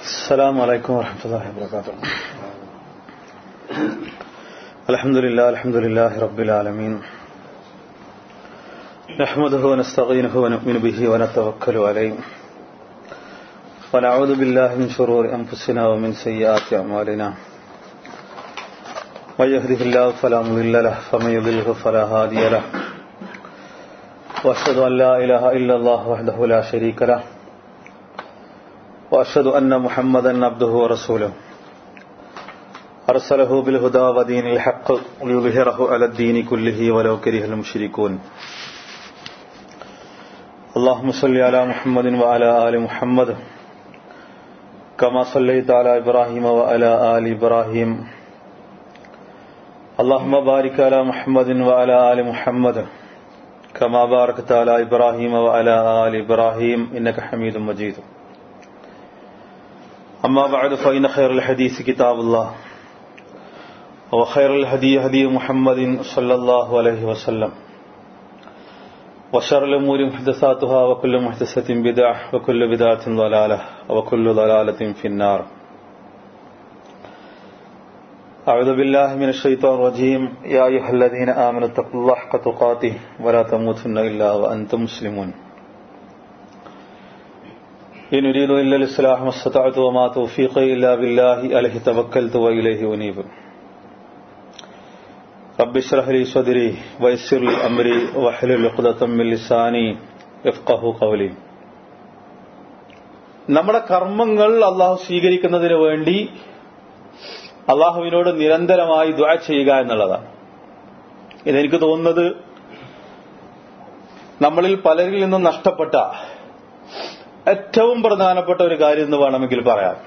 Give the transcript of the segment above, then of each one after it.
السلام عليكم ورحمة الله وبركاته. الحمد لله رب العالمين، نحمده ونستعينه ونؤمن به ونتوكل عليه، ونعوذ بالله من شرور أنفسنا ومن سيئات أعمالنا، من يهده الله فلا مضل له ومن يضلل فلا هادي له، وأشهد أن لا إله إلا الله وحده لا شريك له، وأشهد أن محمدا عبده ورسوله أرسله بالهدى ودين الحق ليظهره على الدين كله ولو كره المشركون. اللهم صل على محمد وعلى آل محمد كما صليت على إبراهيم وعلى آل إبراهيم. اللهم بارك على محمد وعلى آل محمد كما باركت على إبراهيم وعلى آل إبراهيم إنك حميد مجيد. أما بعد فإن خير الحديث كتاب الله، وخير الهدي هدي محمد صلى الله عليه وسلم، وشر الأمور محدثاتها وكل محدثة بدعة وكل بدعة ضلالة وكل ضلالة في النار. أعوذ بالله من الشيطان الرجيم. يا أيها الذين آمنوا اتقوا الله حق تقاته ولا تموتن إلا وأنتم مسلمون. إن أريد إلا الإصلاح ما استطعت وما توفيقي إلا بالله عليه توكلت وإليه أنيب. رب اشرح لي صدري ويسر لي أمري واحلل عقدة من لساني يفقهوا قولي. നമ്മുടെ കർമ്മങ്ങൾ അള്ളാഹു സ്വീകരിക്കുന്നതിന് വേണ്ടി അള്ളാഹുവിനോട് നിരന്തരമായി ദുആ ചെയ്യുക എന്നുള്ളതാണ്. ഇതെനിക്ക് തോന്നുന്നത് നമ്മളിൽ പലരിൽ നിന്നും നഷ്ടപ്പെട്ട ഏറ്റവും പ്രധാനപ്പെട്ട ഒരു കാര്യം എന്ന് വേണമെങ്കിൽ പറയാം.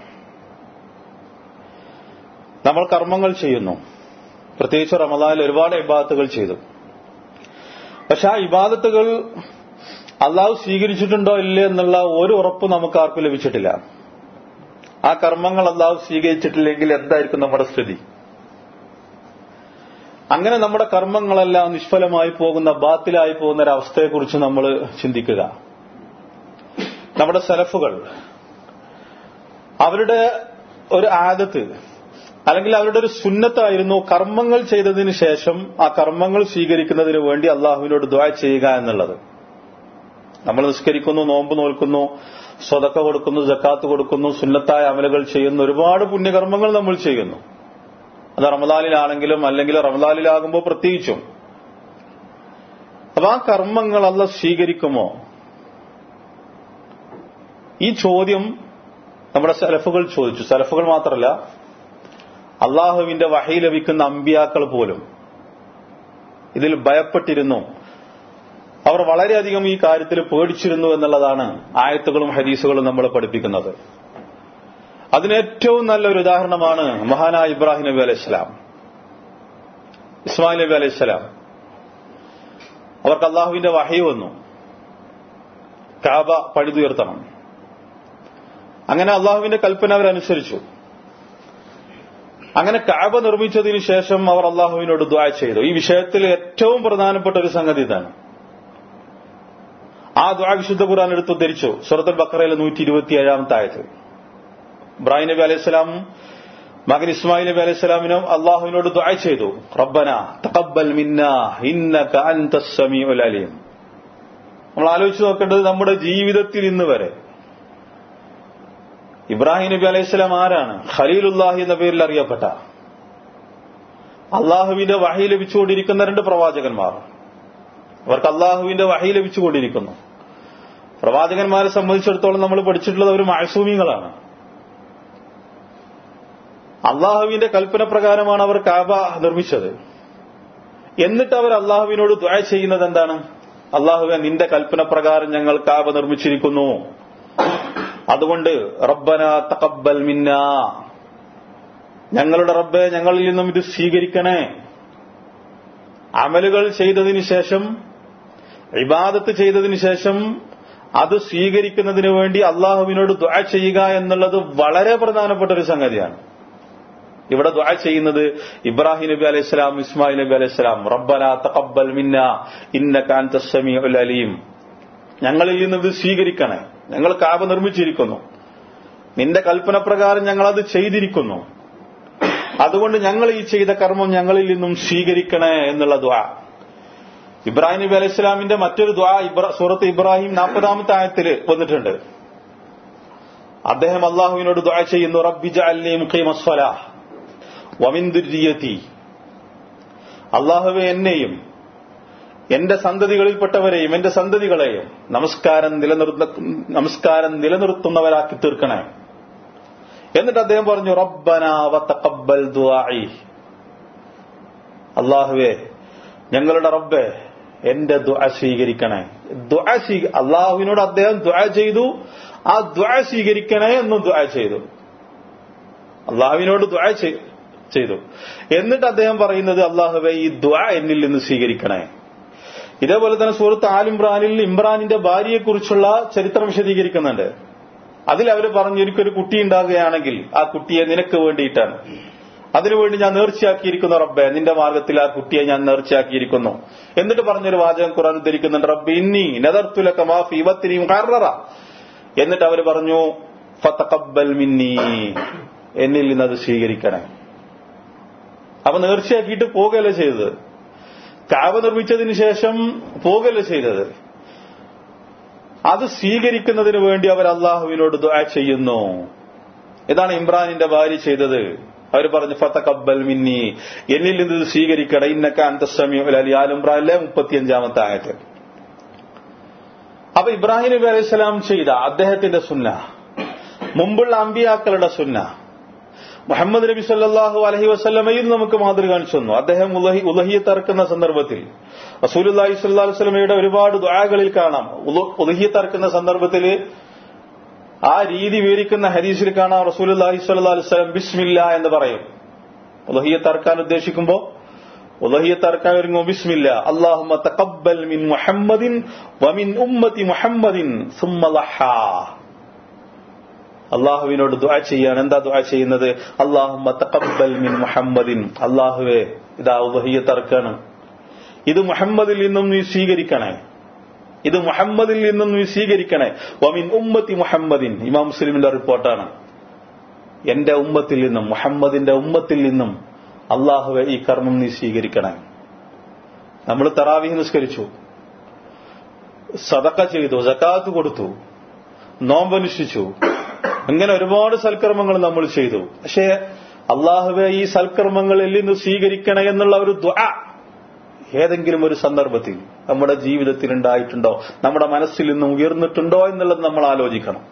നമ്മൾ കർമ്മങ്ങൾ ചെയ്യുന്നു, പ്രത്യേകിച്ച് റമദാനിൽ ഒരുപാട് ഇബാദത്തുകൾ ചെയ്തു. പക്ഷെ ആ ഇബാദത്തുകൾ അള്ളാഹു സ്വീകരിച്ചിട്ടുണ്ടോ ഇല്ലേ എന്നുള്ള ഒരു ഉറപ്പ് നമുക്ക് ആർക്കും ലഭിച്ചിട്ടില്ല. ആ കർമ്മങ്ങൾ അള്ളാഹു സ്വീകരിച്ചിട്ടില്ലെങ്കിൽ എന്തായിരിക്കും നമ്മുടെ സ്ഥിതി? അങ്ങനെ നമ്മുടെ കർമ്മങ്ങളെല്ലാം നിഷ്ഫലമായി പോകുന്ന, ബാത്തിലായി പോകുന്ന ഒരവസ്ഥയെക്കുറിച്ച് നമ്മൾ ചിന്തിക്കുക. നമ്മുടെ സലഫുകൾ അവരുടെ ഒരു ആദത്ത് അല്ലെങ്കിൽ അവരുടെ ഒരു സുന്നത്തായിരുന്നു കർമ്മങ്ങൾ ചെയ്തതിന് ശേഷം ആ കർമ്മങ്ങൾ സ്വീകരിക്കുന്നതിന് വേണ്ടി അള്ളാഹുവിനോട് ദുആ ചെയ്യുക എന്നുള്ളത്. നമ്മൾ നിസ്കരിക്കുന്നു, നോമ്പ് നോൽക്കുന്നു, സ്വതക്ക കൊടുക്കുന്നു, സക്കാത്ത് കൊടുക്കുന്നു, സുന്നത്തായ അമലുകൾ ചെയ്യുന്നു, ഒരുപാട് പുണ്യകർമ്മങ്ങൾ നമ്മൾ ചെയ്യുന്നു. അത് റമദാനിലാണെങ്കിലും അല്ലെങ്കിൽ റമദാനിലാകുമ്പോൾ പ്രത്യേകിച്ചും. അപ്പൊ ആ കർമ്മങ്ങൾ അള്ളാഹ് സ്വീകരിക്കുമോ? ഈ ചോദ്യം നമ്മുടെ സലഫുകൾ ചോദിച്ചു. സലഫുകൾ മാത്രമല്ല, അള്ളാഹുവിന്റെ വഹി ലഭിക്കുന്ന അമ്പിയാക്കൾ പോലും ഇതിൽ ഭയപ്പെട്ടിരുന്നു. അവർ വളരെയധികം ഈ കാര്യത്തിൽ പേടിച്ചിരുന്നു എന്നുള്ളതാണ് ആയത്തുകളും ഹദീസുകളും നമ്മളെ പഠിപ്പിക്കുന്നത്. അതിന് ഏറ്റവും നല്ലൊരു ഉദാഹരണമാണ് മഹാനായ ഇബ്രാഹിം നബി അലൈഹിസ്സലാം, ഇസ്മായിൽ നബി അലൈഹിസ്സലാം. അവർക്ക് അള്ളാഹുവിന്റെ വഹി വന്നു, കഅബ പണിതുയർത്തണം. അങ്ങനെ അള്ളാഹുവിന്റെ കൽപ്പന അവരനുസരിച്ചു. അങ്ങനെ കഅബ നിർമ്മിച്ചതിന് ശേഷം അവർ അള്ളാഹുവിനോട് ദുആ ചെയ്തു. ഈ വിഷയത്തിൽ ഏറ്റവും പ്രധാനപ്പെട്ട ഒരു സംഗതി ഇതാണ്. ആ ദുആ വിശുദ്ധ ഖുർആൻ എടുത്തു ധരിച്ചു. സൂറത്തുൽ ബഖറയിലെ 127-ാമത്തെ ആയത്ത്. ഇബ്രാഹിം നബി അലൈഹിസ്സലാം മകൻ ഇസ്മായിൽ നബി അലൈഹിസ്സലാമിനും അള്ളാഹുവിനോട് ദുആ ചെയ്തു. റബ്ബനാ തഖബ്ബൽ മിന്നാ ഇന്നക അൻതസ് സമീഉൽ അലീം. നമ്മൾ ആലോചിച്ച് നോക്കേണ്ടത്, നമ്മുടെ ജീവിതത്തിൽ ഇന്ന് വരെ ഇബ്രാഹിം നബി അലൈഹിസ്സലാം ആരാണ്? ഖലീലുല്ലാഹി എന്ന പേരിൽ അറിയപ്പെട്ട, അള്ളാഹുവിന്റെ വഹി ലഭിച്ചുകൊണ്ടിരിക്കുന്ന രണ്ട് പ്രവാചകന്മാർ. അവർക്ക് അള്ളാഹുവിന്റെ വഹി ലഭിച്ചുകൊണ്ടിരിക്കുന്നു. പ്രവാചകന്മാരെ സംബന്ധിച്ചിടത്തോളം നമ്മൾ പഠിച്ചിട്ടുള്ളത് അവർ മഅസൂമികളാണ്. അള്ളാഹുവിന്റെ കൽപ്പന പ്രകാരമാണ് അവർ കഅബ നിർമ്മിച്ചത്. എന്നിട്ട് അവർ അള്ളാഹുവിനോട് ദുആ ചെയ്യുന്നത് എന്താണ്? അള്ളാഹുവേ, നിന്റെ കൽപ്പന പ്രകാരം ഞങ്ങൾ കഅബ നിർമ്മിച്ചിരിക്കുന്നു, അതുകൊണ്ട് റബ്ബനാ തഖബ്ബൽ മിന്നാ, ഞങ്ങളുടെ റബ്ബേ ഞങ്ങളിൽ നിന്നും ഇത് സ്വീകരിക്കണേ. അമലുകൾ ചെയ്തതിന് ശേഷം, ഇബാദത്ത് ചെയ്തതിന് ശേഷം അത് സ്വീകരിക്കുന്നതിന് വേണ്ടി അള്ളാഹുവിനോട് ദുആ ചെയ്യുക എന്നുള്ളത് വളരെ പ്രധാനപ്പെട്ട ഒരു സംഗതിയാണ്. ഇവിടെ ദുആ ചെയ്യുന്നത് ഇബ്രാഹിം നബി അലൈഹിസ്സലാം, ഇസ്മായിൽ നബി അലൈഹിസ്സലാം, റബ്ബനാ തഖബ്ബൽ മിന്നാ ഇന്നക അൻതസ് സമീഉൽ അലീം, ഞങ്ങളിൽ നിന്ന് ഇത് സ്വീകരിക്കണേ, ഞങ്ങൾ കഅബ നിർമ്മിച്ചിരിക്കുന്നു, നിന്റെ കൽപ്പന പ്രകാരം ഞങ്ങളത് ചെയ്തിരിക്കുന്നു, അതുകൊണ്ട് ഞങ്ങൾ ഈ ചെയ്ത കർമ്മം ഞങ്ങളിൽ നിന്നും സ്വീകരിക്കണേ എന്നുള്ള ദുആ. ഇബ്രാഹിം നബി അലൈഹി സ്വലാമിന്റെ മറ്റൊരു ദുആ സൂറത്ത് ഇബ്രാഹിം 40-ാമത്തെ ആയത്തില് വന്നിട്ടുണ്ട്. അദ്ദേഹം അള്ളാഹുവിനോട് ദുആ ചെയ്യുന്നു, റബ്ബി ജഅൽനി മുഖീമസ്സലാഹ് വമിൻ ദുർരിയതി. അള്ളാഹുവേ, എന്നെയും എന്റെ സന്തതികളിൽപ്പെട്ടവരെയും എന്റെ സന്തതികളെയും നമസ്കാരം നിലനിർത്തുന്നവരാക്കി തീർക്കണേ. എന്നിട്ട് അദ്ദേഹം പറഞ്ഞു, റബ്ബനാ വതഖബ്ബൽ ദുആഇ. അള്ളാഹുവേ, ഞങ്ങളുടെ റബ്ബേ, എന്റെ ദുആ സ്വീകരിക്കണേ. അള്ളാഹുവിനോട് അദ്ദേഹം ദുആ ചെയ്തു, ആ ദുആ സ്വീകരിക്കണേ എന്നും ദുആ ചെയ്തു. അള്ളാഹുവിനോട് ദുആ ചെയ്തു. എന്നിട്ട് അദ്ദേഹം പറയുന്നത്, അള്ളാഹുവേ, ഈ ദുആ എന്നിൽ നിന്ന് സ്വീകരിക്കണേ. ഇതേപോലെ തന്നെ സൂറത്ത് ആൽ ഇമ്രാനിൽ ഇമ്രാനിന്റെ ഭാര്യയെക്കുറിച്ചുള്ള ചരിത്രം വിശദീകരിക്കുന്നുണ്ട്. അതിൽ അവർ പറഞ്ഞു, എനിക്കൊരു കുട്ടി ഉണ്ടാകുകയാണെങ്കിൽ ആ കുട്ടിയെ നിനക്ക് വേണ്ടിയിട്ടാണ്, അതിനുവേണ്ടി ഞാൻ നേർച്ചയാക്കിയിരിക്കുന്നു റബ്ബേ, നിന്റെ മാർഗത്തിൽ ആ കുട്ടിയെ ഞാൻ നേർച്ചയാക്കിയിരിക്കുന്നു. എന്നിട്ട് പറഞ്ഞൊരു വാചകം ഖുർആൻ ഉദ്ധരിക്കുന്നുണ്ട്, റബ്ബി ഇന്നി നദർതു ലക മാ ഫീ ബത്നി മുഖററ. എന്നിട്ട് അവർ പറഞ്ഞു, ഫതഖബ്ബൽ മിന്നി, എന്നിൽ നിന്ന് അത് സ്വീകരിക്കണേ. അപ്പൊ നേർച്ചയാക്കിയിട്ട് പോകുകയല്ല ചെയ്തത്, കഅബ നിർമ്മിച്ചതിന് ശേഷം പോകുകയല്ല ചെയ്തത്. അത് സ്വീകരിക്കുന്നതിന് വേണ്ടി അവർ അള്ളാഹുവിനോട് ദുആ ചെയ്യുന്നു. ഇതാണ് ഇമ്രാനിന്റെ ഭാര്യ ചെയ്തത്. അവർ പറഞ്ഞു, ഫതഖബ്ബൽ മിന്നി, എന്നിൽ നിന്ന് ഇത് സ്വീകരിക്കണേ, ഇന്നക അൻതസ് സമീഉൽ അലീം. ആൽ ഇമ്രാനിലെ 35-ാമത്തെ ആയത്ത്. അപ്പൊ ഇബ്രാഹിം നബി അലൈഹി സ്വലാം ചെയ്ത അദ്ദേഹത്തിന്റെ സുന്ന, മുമ്പുള്ള അമ്പിയാക്കളുടെ സുന്ന, മുഹമ്മദ് നബി സല്ലല്ലാഹു അലൈഹി വസല്ലമയിൽ നമുക്ക് മാതൃക കാണിച്ചു തന്നു. അദ്ദേഹം ഉളഹിയ്യത്ത് അറുക്കുന്ന സന്ദർഭത്തിൽ റസൂലുള്ളാഹി സ്വല്ലല്ലാഹു അലൈഹി വസല്ലമയുടെ ഒരുപാട് ദുആകളിൽ കാണാം. ഉളഹിയ്യത്ത് അറുക്കുന്ന സന്ദർഭത്തിൽ ആ രീതി വിവരിക്കുന്ന ഹദീസിൽ കാണാം, റസൂലുള്ളാഹി സ്വല്ലല്ലാഹു അലൈഹി വസല്ലം ബിസ്മില്ലാ എന്ന് പറയും. ഉളഹിയ്യത്ത് അറുക്കാൻ ഉദ്ദേശിക്കുമ്പോൾ, ഉളഹിയ്യത്ത് അറുക്കാൻ ഒരുങ്ങുമ്പോൾ ബിസ്മില്ലാ, അല്ലാഹുമ്മ തഖബ്ബൽ മിൻ മുഹമ്മദിൻ വമിൻ ഉമ്മത്തി മുഹമ്മദിൻ സുമ്മ ലഹാ. അള്ളാഹുവിനോട് ദുആ ചെയ്യാണ്. എന്താ ദുആ ചെയ്യുന്നത്? അല്ലാഹുമ്മ തഖബ്ബൽ മിൻ മുഹമ്മദിൻ, അള്ളാഹുവേ, ഇതാ ഉളഹിയ്യത്ത് അറുക്കാണ്, ഇത് മുഹമ്മദിൽ നിന്നും നീ സ്വീകരിക്കണേ, ഇത് മുഹമ്മദിൽ നിന്നും നീ സ്വീകരിക്കണേ. വമിൻ ഉമ്മത്തി മുഹമ്മദിൻ, ഇമാം മുസ്ലിമിന്റെ റിപ്പോർട്ടാണ്. എന്റെ ഉമ്മത്തിൽ നിന്നും, മുഹമ്മദിന്റെ ഉമ്മത്തിൽ നിന്നും അള്ളാഹുവെ ഈ കർമ്മം നീ സ്വീകരിക്കണേ. നമ്മൾ തറാവീഹ് നിസ്കരിച്ചു, സദഖ ചെയ്തു, സകാത്ത് കൊടുത്തു, നോമ്പനുഷ്ഠിച്ചു, അങ്ങനെ ഒരുപാട് സൽക്കർമ്മങ്ങൾ നമ്മൾ ചെയ്തു. പക്ഷേ അള്ളാഹുവെ ഈ സൽക്കർമ്മങ്ങളിൽ നിന്ന് സ്വീകരിക്കണേ എന്നുള്ള ഒരു ദുആ ഏതെങ്കിലും ഒരു സന്ദർഭത്തിൽ നമ്മുടെ ജീവിതത്തിൽ ഉണ്ടായിട്ടുണ്ടോ, നമ്മുടെ മനസ്സിൽ നിന്നും ഉയർന്നിട്ടുണ്ടോ എന്നുള്ളത് നമ്മൾ ആലോചിക്കണം.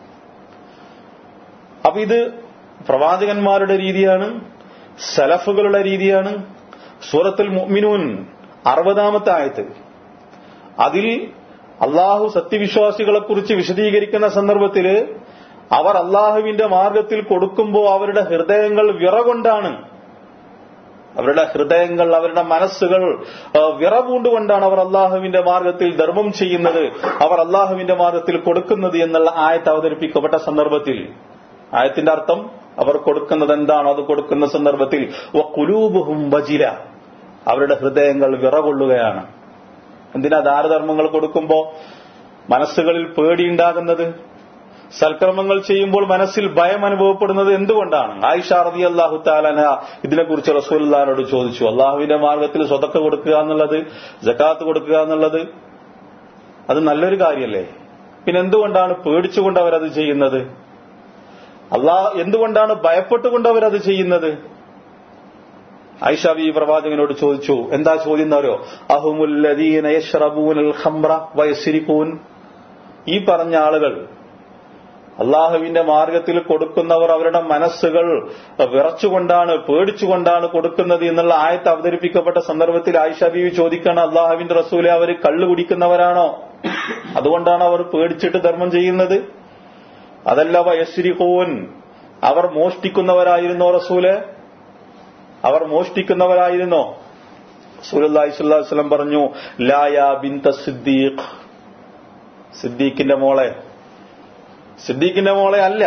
അപ്പൊ ഇത് പ്രവാചകന്മാരുടെ രീതിയാണ്, സലഫുകളുടെ രീതിയാണ്. സൂറത്തുൽ മുഅ്മിനൂൻ 60-ാമത്തെ ആയത്ത്, അതിൽ അള്ളാഹു സത്യവിശ്വാസികളെ കുറിച്ച് വിശദീകരിക്കുന്ന സന്ദർഭത്തിൽ അവർ അള്ളാഹുവിന്റെ മാർഗത്തിൽ കൊടുക്കുമ്പോൾ അവരുടെ ഹൃദയങ്ങൾ വിറകൊണ്ടാണ്, അവരുടെ ഹൃദയങ്ങൾ, അവരുടെ മനസ്സുകൾ വിറപൂണ്ടുകൊണ്ടാണ് അവർ അള്ളാഹുവിന്റെ മാർഗത്തിൽ ധർമ്മം ചെയ്യുന്നത്, അവർ അള്ളാഹുവിന്റെ മാർഗത്തിൽ കൊടുക്കുന്നത് എന്നുള്ള ആയത്ത് അവതരിപ്പിക്കപ്പെട്ട സന്ദർഭത്തിൽ ആയത്തിന്റെ അർത്ഥം, അവർ കൊടുക്കുന്നത് എന്താണോ അത് കൊടുക്കുന്ന സന്ദർഭത്തിൽ വഖുലൂബുഹും വജില, അവരുടെ ഹൃദയങ്ങൾ വിറകൊള്ളുകയാണ്. എന്തിനാ ദാനധർമ്മങ്ങൾ കൊടുക്കുമ്പോൾ മനസ്സുകളിൽ പേടിയുണ്ടാകുന്നത്? സൽക്കർമ്മങ്ങൾ ചെയ്യുമ്പോൾ മനസ്സിൽ ഭയം അനുഭവപ്പെടുന്നത് എന്തുകൊണ്ടാണ്? ആയിഷ റളിയല്ലാഹു തആല അൻഹ ഇതിനെക്കുറിച്ച് റസൂലുള്ളാഹിനോട് ചോദിച്ചു. അള്ളാഹുവിന്റെ മാർഗത്തിൽ സ്വതക്ക കൊടുക്കുക എന്നുള്ളത്, സകാത്ത് കൊടുക്കുക എന്നുള്ളത് അത് നല്ലൊരു കാര്യമല്ലേ? പിന്നെ എന്തുകൊണ്ടാണ് പേടിച്ചുകൊണ്ട് അവരത് ചെയ്യുന്നത്? എന്തുകൊണ്ടാണ് ഭയപ്പെട്ടുകൊണ്ട് അവരത് ചെയ്യുന്നത്? ആയിഷ ബീവി പ്രവാചകനോട് ചോദിച്ചു. എന്താ ചോദ്യം എന്നറിയോ? അഹുമുല്ലദീന യശ്റബൂനൽ ഖംറ വയസ്രിഖൂൻ, ഈ പറഞ്ഞ ആളുകൾ അള്ളാഹുവിന്റെ മാർഗത്തിൽ കൊടുക്കുന്നവർ അവരുടെ മനസ്സുകൾ വിറച്ചുകൊണ്ടാണ്, പേടിച്ചുകൊണ്ടാണ് കൊടുക്കുന്നത് എന്നുള്ള ആയത്ത് അവതരിപ്പിക്കപ്പെട്ട സന്ദർഭത്തിൽ ആയിഷ ബീവി ചോദിക്കാണ്, അള്ളാഹുവിന്റെ റസൂലെ, അവർ കള്ളു കുടിക്കുന്നവരാണോ? അതുകൊണ്ടാണ് അവർ പേടിച്ചിട്ട് ധർമ്മം ചെയ്യുന്നത്? അതല്ല വയസ്രിഖൂൻ, അവർ മോഷ്ടിക്കുന്നവരായിരുന്നോ റസൂലെ? അവർ മോഷ്ടിക്കുന്നവരായിരുന്നോ? റസൂലുള്ളാഹി സ്വല്ലല്ലാഹു അലൈഹി വസല്ലം പറഞ്ഞു, ലാ യാ ബിൻത സിദ്ദീഖ്, സിദ്ദീഖിന്റെ മോളെ, സിദ്ദീഖിന്റെ മോളെ അല്ല,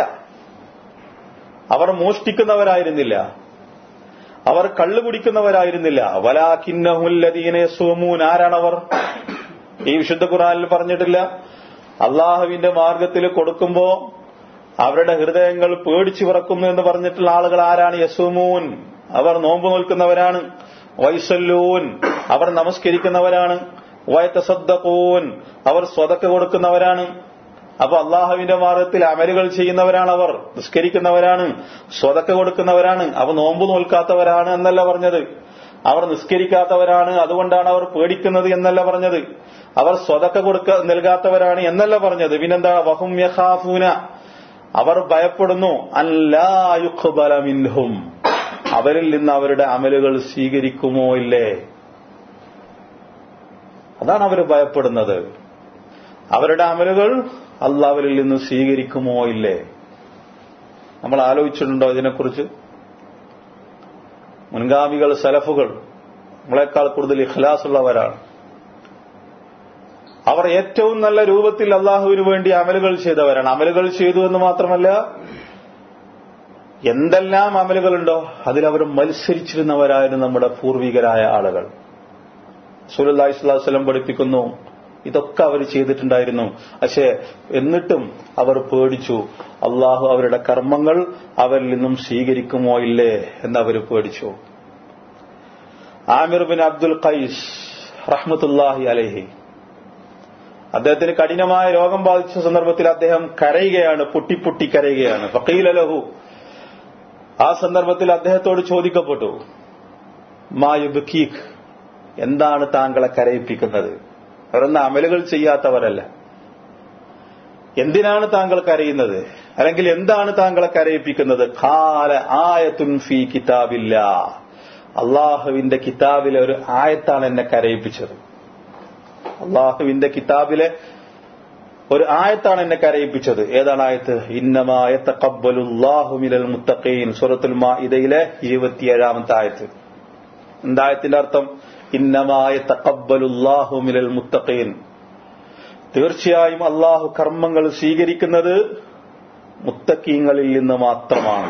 അവർ മോഷ്ടിക്കുന്നവരായിരുന്നില്ല, അവർ കള്ളു കുടിക്കുന്നവരായിരുന്നില്ല. വലാകിന്നഹുല്ലദീന യസൂമൂൻ, ആരാണവർ? ഈ വിശുദ്ധ ഖുർആനിൽ പറഞ്ഞിട്ടില്ല. അള്ളാഹുവിന്റെ മാർഗത്തിൽ കൊടുക്കുമ്പോ അവരുടെ ഹൃദയങ്ങൾ പേടിച്ചു വിറക്കുന്നു എന്ന് പറഞ്ഞിട്ടുള്ള ആളുകൾ ആരാണ്? യസൂമൂൻ, അവർ നോമ്പ് നോൽക്കുന്നവരാണ്. വൈസല്ലൂൻ, അവർ നമസ്കരിക്കുന്നവരാണ്. വയതസദ്ദഖൂൻ, അവർ സ്വതക്ക കൊടുക്കുന്നവരാണ്. അപ്പൊ അള്ളാഹുവിന്റെ മാർഗത്തിൽ അമലുകൾ ചെയ്യുന്നവരാണ്. അവർ നിസ്കരിക്കുന്നവരാണ്, സ്വതക്ക കൊടുക്കുന്നവരാണ്. അവ നോമ്പ് നോൽക്കാത്തവരാണ് എന്നല്ല പറഞ്ഞത്. അവർ നിസ്കരിക്കാത്തവരാണ്, അതുകൊണ്ടാണ് അവർ പേടിക്കുന്നത് എന്നല്ല പറഞ്ഞത്. അവർ സ്വതക്ക നൽകാത്തവരാണ് എന്നല്ല പറഞ്ഞത്. പിന്നെന്താ? വഹും യഖാഫൂന, അവർ ഭയപ്പെടുന്നു അല്ലാ യുഖ്ബല മിൻഹും, അവരിൽ നിന്ന് അവരുടെ അമലുകൾ സ്വീകരിക്കുമോ ഇല്ലേ. അതാണ് അവർ ഭയപ്പെടുന്നത്. അവരുടെ അമലുകൾ അല്ലാഹുവിൽ നിന്ന് സ്വീകരിക്കുമോ ഇല്ലേ. നമ്മൾ ആലോചിച്ചിട്ടുണ്ടോ ഇതിനെക്കുറിച്ച്? മുൻഗാമികൾ, സലഫുകൾ നമ്മളെക്കാൾ കൂടുതൽ ഇഖ്ലാസ് ഉള്ളവരാണ്. അവർ ഏറ്റവും നല്ല രൂപത്തിൽ അള്ളാഹുവിന് വേണ്ടി അമലുകൾ ചെയ്തവരാണ്. അമലുകൾ ചെയ്തു എന്ന് മാത്രമല്ല, എന്തെല്ലാം അമലുകളുണ്ടോ അതിലവർ മത്സരിച്ചിരുന്നവരായിരുന്നു നമ്മുടെ പൂർവികരായ ആളുകൾ. റസൂലുള്ളാഹി സ്വല്ലല്ലാഹു അലൈഹി വസല്ലം പഠിപ്പിക്കുന്നു, ഇതൊക്കെ അവർ ചെയ്തിട്ടുണ്ടായിരുന്നു. പക്ഷേ എന്നിട്ടും അവർ പേടിച്ചു, അള്ളാഹു അവരുടെ കർമ്മങ്ങൾ അവരിൽ നിന്നും സ്വീകരിക്കുമോ ഇല്ലേ എന്നവർ പേടിച്ചു. ആമിർ ബിൻ അബ്ദുൽ ഖൈസ് റഹ്മത്തുള്ളാഹി അലൈഹി, അദ്ദേഹത്തിന് കഠിനമായ രോഗം ബാധിച്ച സന്ദർഭത്തിൽ അദ്ദേഹം കരയുകയാണ്, പൊട്ടി കരയുകയാണ്. ഫഖീല ലഹു, ആ സന്ദർഭത്തിൽ അദ്ദേഹത്തോട് ചോദിക്കപ്പെട്ടു, മാ യുബ്കീക്, എന്താണ് താങ്കളെ കരയിപ്പിക്കുന്നത്? അവരൊന്നും അമലുകൾ ചെയ്യാത്തവരല്ല, എന്തിനാണ് താങ്കൾ കരയുന്നത്? അല്ലെങ്കിൽ എന്താണ് താങ്കളെ കരയിപ്പിക്കുന്നത്? ഖാല ആയത്തുൻ ഫീ കിതാബില്ലാഹ്, അള്ളാഹുവിന്റെ കിതാബിലെ ഒരു ആയത്താണ് എന്നെ കരയിപ്പിച്ചത്. അള്ളാഹുവിന്റെ കിതാബിലെ ഒരു ആയത്താണ് എന്നെ കരയിപ്പിച്ചത്. ഏതാണ് ആയത്ത്? ഇന്നമാ യതഖബ്ബലുല്ലാഹു മിനൽ മുത്തഖീൻ, സൂറത്തുൽ മാഇദയിലെ 27ാമത്തെ ആയത്ത്. എന്തായത്തിന്റെ അർത്ഥം? ഇന്നമാ യതഖബ്ബലുല്ലാഹു മിനൽ മുത്തഖീൻ, തീർച്ചയായും അള്ളാഹു കർമ്മങ്ങൾ സ്വീകരിക്കുന്നത് മുത്തഖീങ്ങളിൽ നിന്ന് മാത്രമാണ്.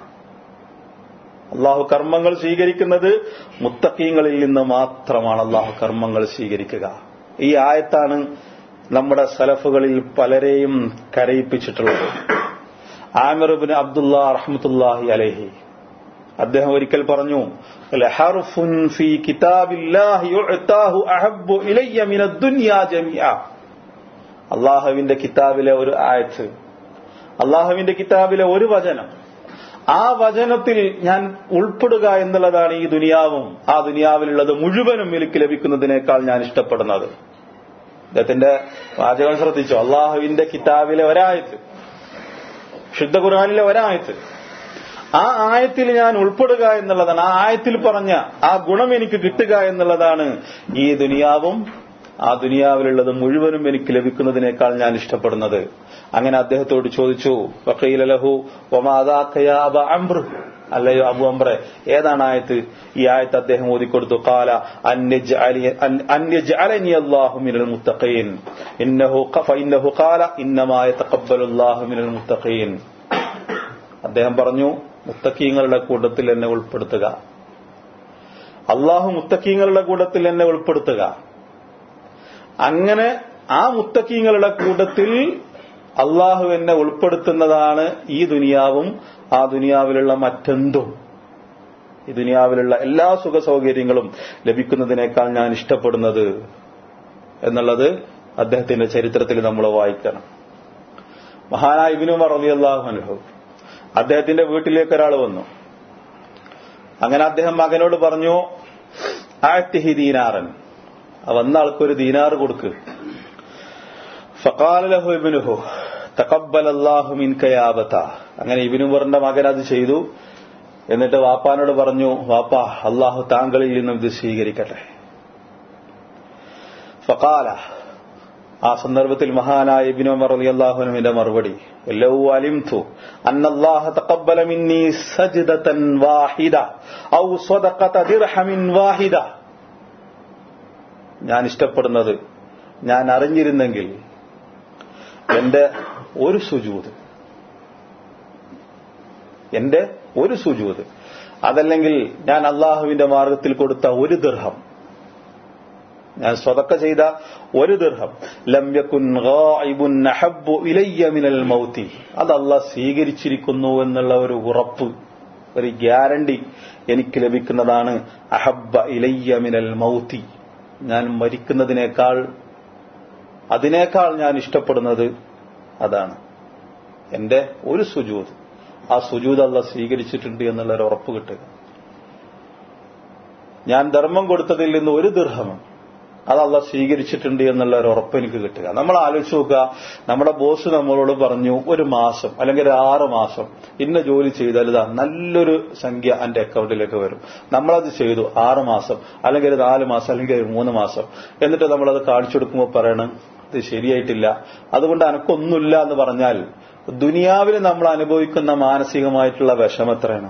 അള്ളാഹു കർമ്മങ്ങൾ സ്വീകരിക്കുന്നത് മുത്തഖീങ്ങളിൽ നിന്ന് മാത്രമാണ് അള്ളാഹു കർമ്മങ്ങൾ സ്വീകരിക്കുക. ഈ ആയത്താണ് നമ്മുടെ സലഫുകളിൽ പലരെയും കരയിപ്പിച്ചിട്ടുള്ളത്. ആമിർ ഇബ്നു അബ്ദുല്ലാ റഹ്മത്തുള്ളാഹി അലൈഹി, അദ്ദേഹം ഒരിക്കൽ പറഞ്ഞു, ലഹർഫുൻ ഫീ കിതാബില്ലാഹി യുഅതാഹു അഹബ്ബു ഇലയ്യ മിനദ് ദുനിയാ ജമീഅ. അള്ളാഹുവിന്റെ കിതാബിലെ ഒരു ആയത്ത്, അള്ളാഹുവിന്റെ കിതാബിലെ ഒരു വചനം, ആ വചനത്തിൽ ഞാൻ ഉൾപ്പെടുക എന്നുള്ളതാണ് ഈ ദുനിയാവും ആ ദുനിയാവിലുള്ളത് മുഴുവനും എനിക്ക് ലഭിക്കുന്നതിനേക്കാൾ ഞാൻ ഇഷ്ടപ്പെടുന്നത്. അദ്ദേഹത്തിന്റെ വാചകം ശ്രദ്ധിച്ചു. അള്ളാഹുവിന്റെ കിതാബിലെ ഒരായത്ത്, ശുദ്ധ ഖുർആനിലെ ഒരായത്ത്, ആ ആയത്തിൽ ഞാൻ ഉൾപ്പെടുക എന്നുള്ളതാണ്, ആ ആയത്തിൽ പറഞ്ഞ ആ ഗുണം എനിക്ക് കിട്ടുക എന്നുള്ളതാണ് ഈ ദുനിയാവും ആ ദുനിയാവിലുള്ളത് മുഴുവനും എനിക്ക് ലഭിക്കുന്നതിനേക്കാൾ ഞാൻ ഇഷ്ടപ്പെടുന്നത്. അങ്ങനെ അദ്ദേഹത്തോട് ചോദിച്ചു, വഖീല ലഹു വമാ ദാക യാ അബ അംർ, അല്ലയോ അബു അംറെ, ഏതാണ് ആയത്ത്? ഈ ആയത്ത് അദ്ദേഹം ഓതിക്കൊടുത്തു. ഖാല അൻയജ്അലനി അല്ലാഹു മിനൽ മുത്തഖീൻ ഫഇന്നഹു ഖാല ഇന്നമാ യതഖബ്ബലുല്ലാഹു മിനൽ മുത്തഖീൻ. അദ്ദേഹം പറഞ്ഞു, മുത്തഖീങ്ങളുടെ കൂട്ടത്തിൽ എന്നെ ഉൾപ്പെടുത്തുക, അള്ളാഹു മുത്തഖീങ്ങളുടെ കൂട്ടത്തിൽ എന്നെ ഉൾപ്പെടുത്തുക. അങ്ങനെ ആ മുത്തഖീങ്ങളുടെ കൂട്ടത്തിൽ അള്ളാഹു എന്നെ ഉൾപ്പെടുത്തുന്നതാണ് ഈ ദുനിയാവും ആ ദുനിയാവിലുള്ള മറ്റെന്തും. ഈ ദുനിയാവിലുള്ള എല്ലാ സുഖ സൗകര്യങ്ങളും ലഭിക്കുന്നതിനേക്കാൾ ഞാൻ ഇഷ്ടപ്പെടുന്നത് എന്നുള്ളത് അദ്ദേഹത്തിന്റെ ചരിത്രത്തിൽ നമ്മൾ വായിക്കണം. മഹാനായ ഇബ്നു ഉമർ റളിയല്ലാഹു അൻഹു, അദ്ദേഹത്തിന്റെ വീട്ടിലേക്ക് ഒരാൾ വന്നു. അങ്ങനെ അദ്ദേഹം മകനോട് പറഞ്ഞു, ആഅ്തിഹി ദീനാറൻ, വന്ന ആൾക്കൊരു ദീനാർ കൊടുക്ക്. ഫഖാല ലഹു ഇബ്നുഹു തഖബ്ബലല്ലാഹു മിൻക യാ അബതാ. അങ്ങനെ ഇബ്നു ഉമറിന്റെ മകൻ അത് ചെയ്തു. എന്നിട്ട് വാപ്പാനോട് പറഞ്ഞു, വാപ്പാ, അള്ളാഹു താങ്കളിൽ നിന്നും ഇത് സ്വീകരിക്കട്ടെ. ഫഖാല, ആ സന്ദർഭത്തിൽ മഹാനായ ഇബ്നു ഉമർ റളിയല്ലാഹു അൻഹുവിന്റെ മറുപടി, ലൗ അലിംതു അന്നല്ലാഹ തഖബ്ബല മിന്നി സജ്ദതൻ വാഹിദ ഔ സദഖത ദിർഹമിൻ വാഹിദ, ഞാൻ ഇഷ്ടപ്പെടുന്നത്, ഞാൻ അറിഞ്ഞിരുന്നെങ്കിൽ എന്റെ ഒരു സുജൂദ്, അതല്ലെങ്കിൽ ഞാൻ അള്ളാഹുവിന്റെ മാർഗത്തിൽ കൊടുത്ത ഒരു ദിർഹം, ഞാൻ സ്വതക്ക ചെയ്ത 1 ദിർഹം ലം യകുൻ ഗായിബുൻ അഹബ്ബു ഇലയ്യ മിനൽ മൗതി, അത് അല്ലാഹ് സ്വീകരിച്ചിരിക്കുന്നു എന്നുള്ള ഒരു ഉറപ്പ്, ഒരു ഗ്യാരണ്ടി എനിക്ക് ലഭിക്കുന്നതാണ്. അഹബ്ബ ഇലയ്യ മിനൽ മൗതി, ഞാൻ മരിക്കുന്നതിനേക്കാൾ അതിനേക്കാൾ ഞാൻ ഇഷ്ടപ്പെടുന്നത് അതാണ്. എന്റെ ഒരു സുജൂദ്, ആ സുജൂദ് അല്ലാഹ് സ്വീകരിച്ചിട്ടുണ്ട് എന്നുള്ള ഒരു ഉറപ്പ് കിട്ടുക. ഞാൻ ധർമ്മം കൊടുത്തതിൽ നിന്ന് 1 ദിർഹം അത് അല്ലാഹ് സ്വീകരിച്ചിട്ടുണ്ട് എന്നുള്ള ഒരു ഉറപ്പ് എനിക്ക് കിട്ടുക. നമ്മൾ ആലോചിച്ച് നോക്കുക, നമ്മുടെ ബോസ് നമ്മളോട് പറഞ്ഞു 1 മാസം അല്ലെങ്കിൽ 6 മാസം ഇന്ന ജോലി ചെയ്താൽ ഇതാ നല്ലൊരു സംഖ്യ എന്റെ അക്കൗണ്ടിലേക്ക് വരും. നമ്മളത് ചെയ്തു 6 മാസം അല്ലെങ്കിൽ 4 മാസം അല്ലെങ്കിൽ 3 മാസം. എന്നിട്ട് നമ്മളത് കാണിച്ചു കൊടുക്കുമ്പോൾ പറയണം ഇത് ശരിയായിട്ടില്ല, അതുകൊണ്ട് അനക്കൊന്നുമില്ല എന്ന് പറഞ്ഞാൽ ദുനിയാവിൽ നമ്മൾ അനുഭവിക്കുന്ന മാനസികമായിട്ടുള്ള വിഷമം എത്രയാണ്?